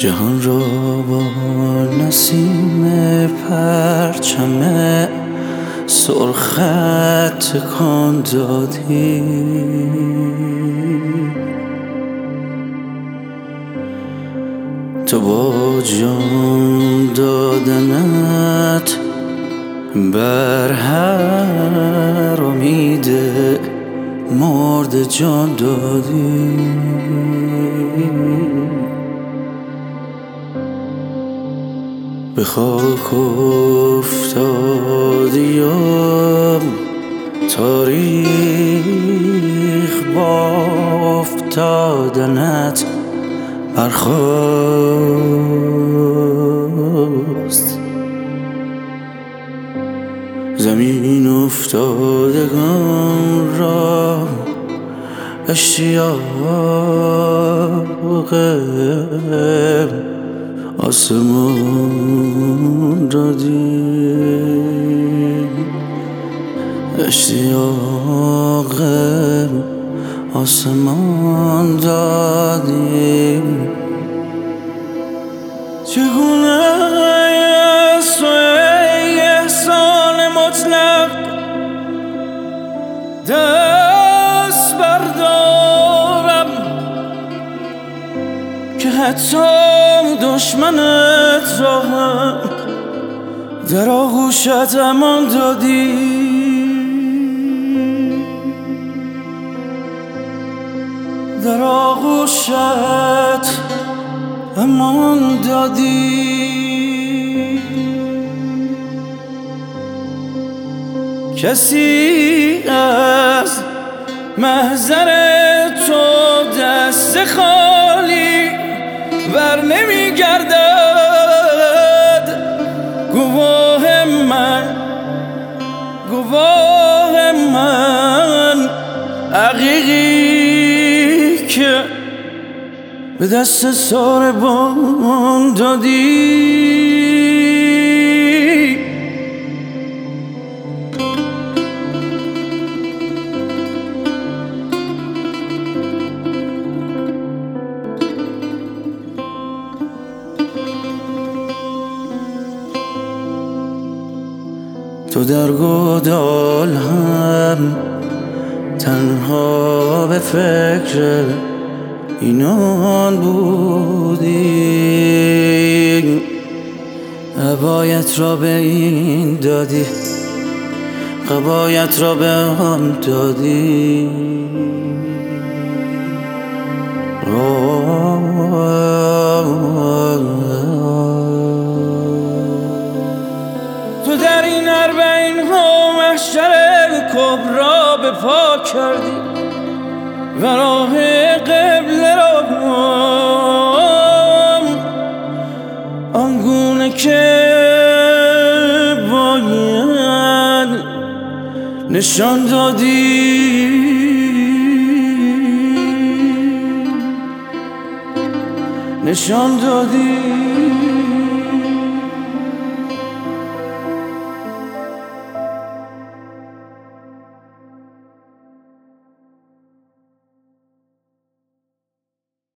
جهان را با نسیم پرچم سرخت تکان دادی. تو با جان دادنت بر هر امید مرد جان دادی. به خاک افتادی و تاریخ با افتادنت برخاست. زمین افتادگان را اشتیاق آسمان دادی. اشتیاق آسمان دادی. چگونه از تو ای احسان مطلق دست بردارم که حتی دشمنت را هم در آغوشت امان دادی. در آغوشت امان دادی. کسی از محضر تو دست خالی بر نمی گردد. گواه من عقیقی که به دست ساربان دادی. تو در گودال هم تنها به فکر اینان بودی. عبایت را به این دادی، قبایت را به آن دادی. تو در این اربعین ها محشر کبرا به پا کردی و راه قبله را آنگونه که باید نشان دادی. نشان دادی.